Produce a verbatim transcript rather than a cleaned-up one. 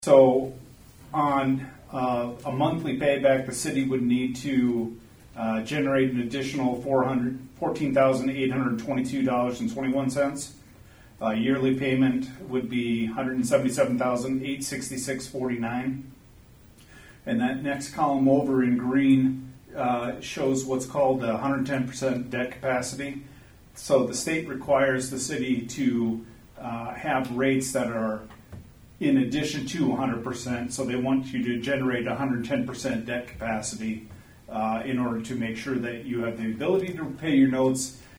So on uh, a monthly payback, the city would need to uh, generate an additional fourteen thousand eight hundred twenty-two dollars and twenty-one cents. Uh, yearly payment would be one hundred seventy-seven thousand eight hundred sixty-six dollars and forty-nine cents. And that next column over in green uh, shows what's called the one hundred ten percent debt capacity. So the state requires the city to uh, have rates that are in addition to one hundred percent. So they want you to generate one hundred ten percent debt capacity uh, in order to make sure that you have the ability to pay your notes